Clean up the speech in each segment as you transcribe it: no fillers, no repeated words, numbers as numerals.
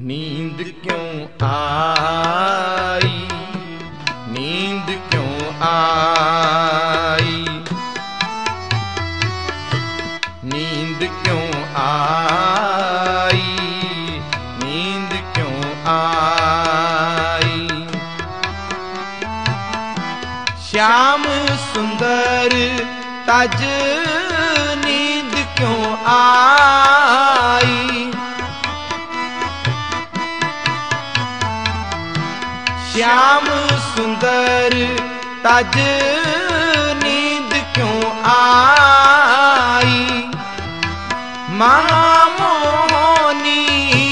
नींद क्यों आई, नींद क्यों आई, नींद क्यों आई, नींद क्यों आई। श्याम सुंदर तज नींद क्यों आई, श्याम सुंदर तज नींद क्यों आई। महामोहनी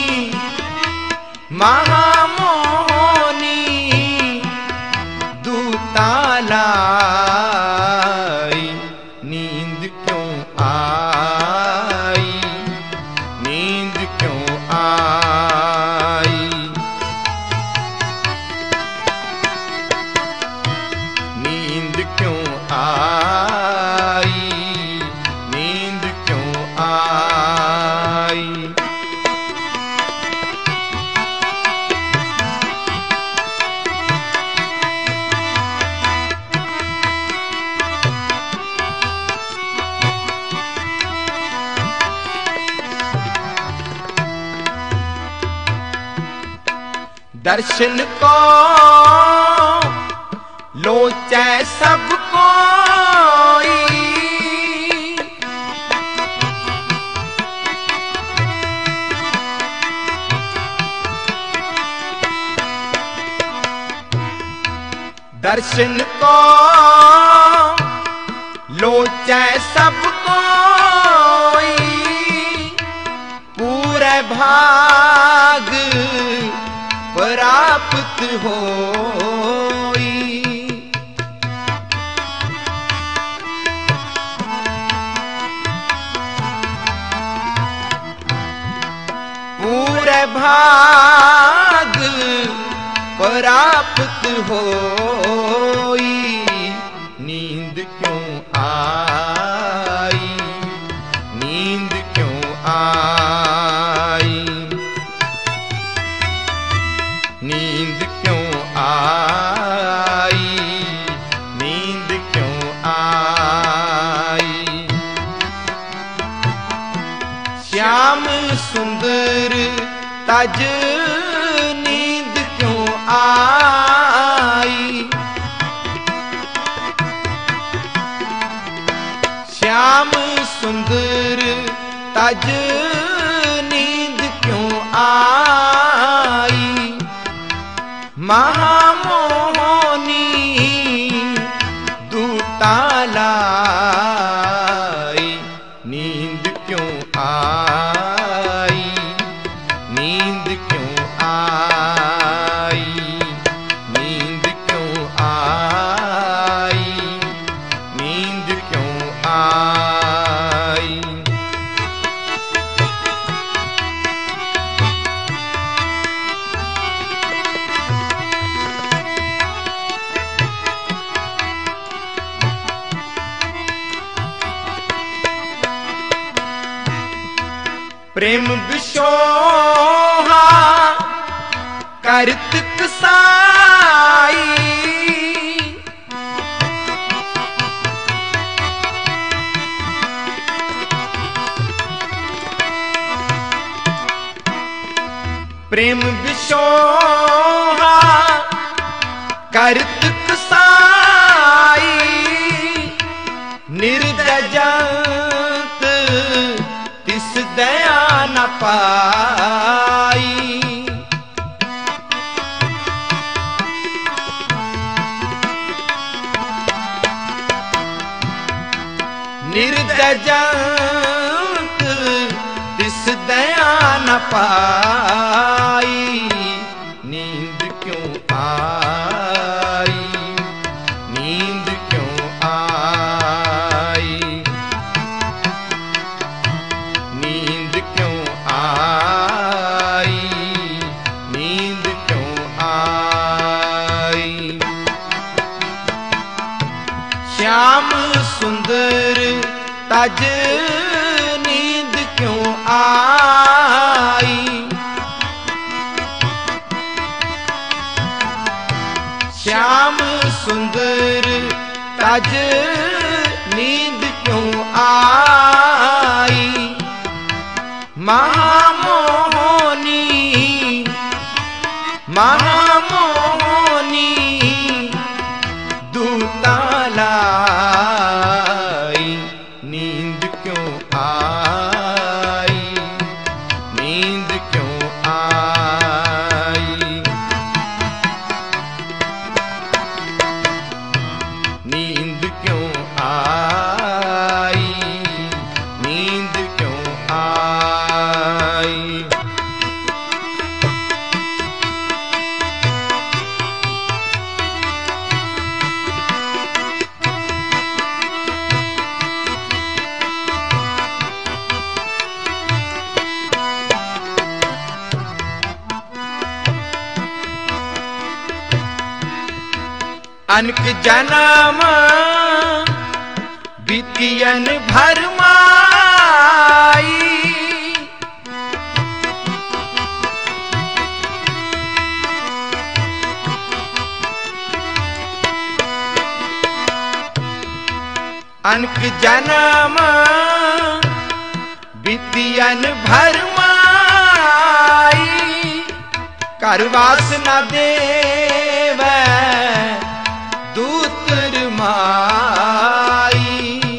महामोहनी दूतालाई, नींद क्यों आई, नींद क्यों आई। नींद क्यों आई, नींद क्यों आई। दर्शन को लोचे सब कोई, दर्शन को लोचे सब कोई। पूरे भाग प्राप्त होई, पूरे भाग प्राप्त होई। नींद क्यों आई, नींद क्यों आई, नींद क्यों आई, नींद क्यों आई। श्याम सुंदर तज नींद क्यों आई, श्याम सुंदर तज नींद क्यों आई। महामोहनी दूतालाई, नींद क्यों आई, नींद क्यों आई, नींद क्यों आई, नींद क्यों आई। प्रेम बिशोहा करतक साई, प्रेम बिशोहा करतक साई। निर्दयंत तिस दया न पाई, निर्दयंत तिस दया न पाई। नींद क्यों आई, नींद क्यों आई, नींद क्यों आई, नींद क्यों आई। श्याम सुंदर तज नींद क्यों आई, तज नींद क्यों आई। महामोहनी महामोहनी दूता लाई, नींद क्यों आई, नींद क्यों आई। नींद क्यों आई, नींद क्यों आई। अनक जन्म बीतियन भरमाई, अनक जन्म बीतियन भरमाई। कर वासना देवै दूतर माई,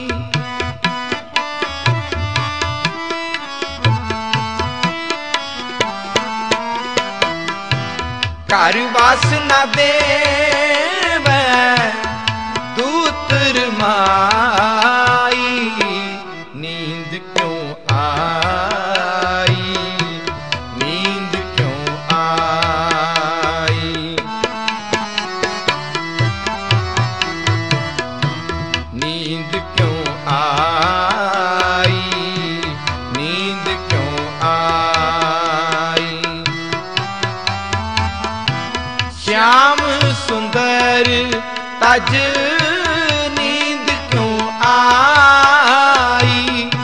कर वासना देवै दूतर माई। नींद क्यों आई, नींद क्यों आई। नींद क्यों आई, नींद क्यों आई। श्याम सुंदर तज नींद क्यों आई।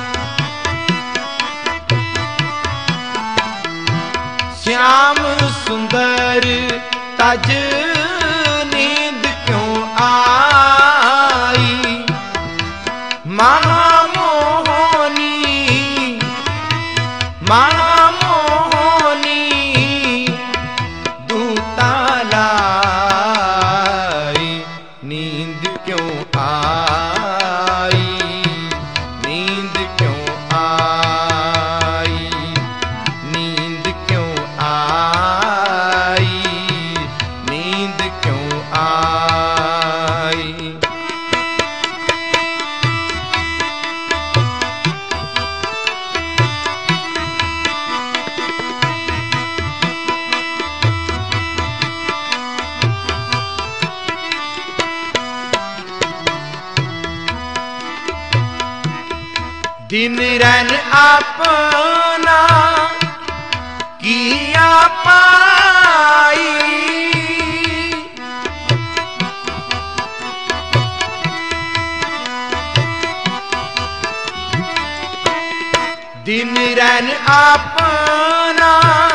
श्याम सुंदर तज नींद क्यों आई। महामोहनी महामोहनी दूता लाई, नींद क्यों आई, नींद क्यों आई। नींद क्यों आई, नींद क्यों आई। दिन रैन अपना किया पाई, दिन रैन अपना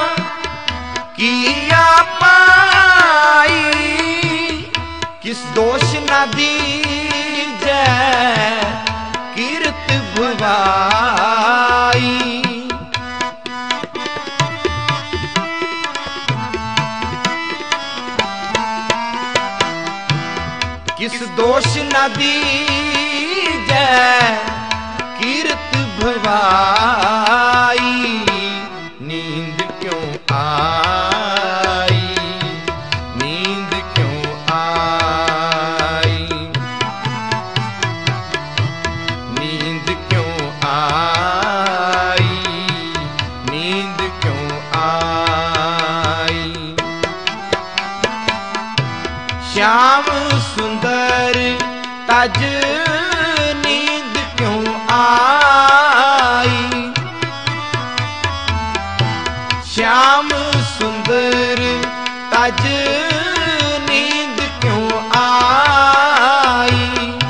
किया पाई। किस दोष न दीजै कीर्त भुवाई। किस दोष न दीजै कीर्त भुवाई। नींद क्यों आई, नींद क्यों आई। नींद क्यों आई, नींद क्यों आई। श्याम सुंदर तज नींद क्यों आई। श्याम सुंदर तज नींद क्यों आई।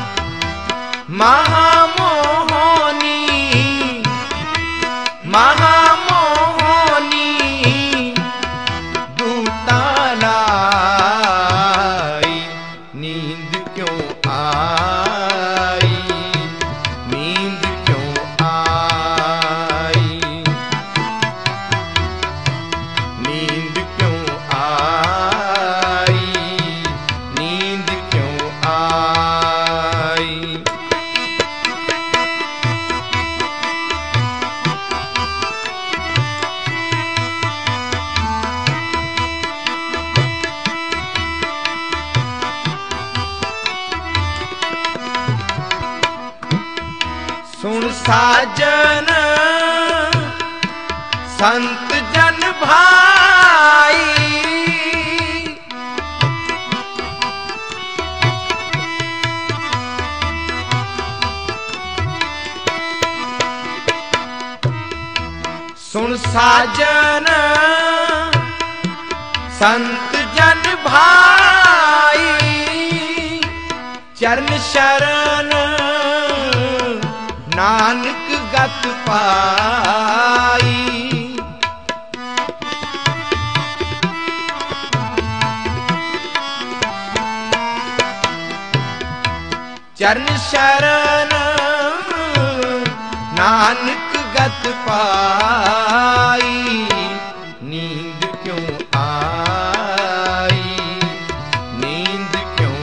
महामोहनी महामोहनी दूता लाई, नींद क्यों आई। साजन संत जन भाई, सुन साजन संत जन भाई, चरण शरण नानक गत पाई। चरण शरण नानक गत पाई, नींद क्यों आई, नींद क्यों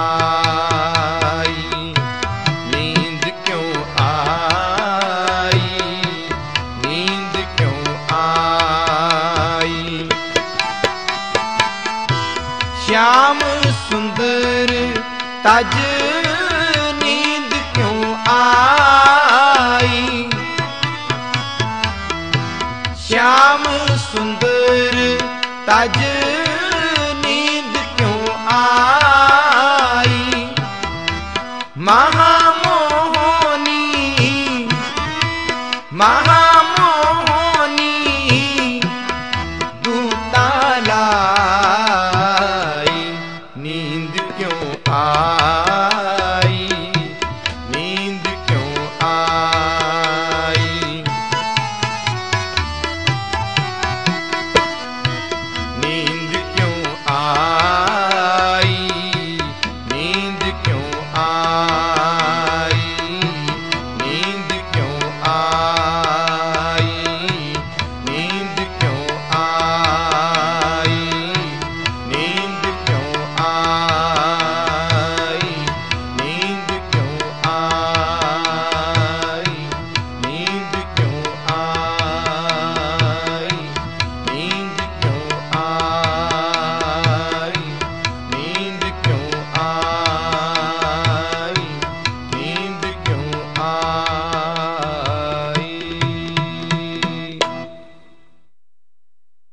आई, नींद क्यों आई, नींद क्यों आई। श्याम सुंदर तज नींद क्यों आई, श्याम सुंदर तज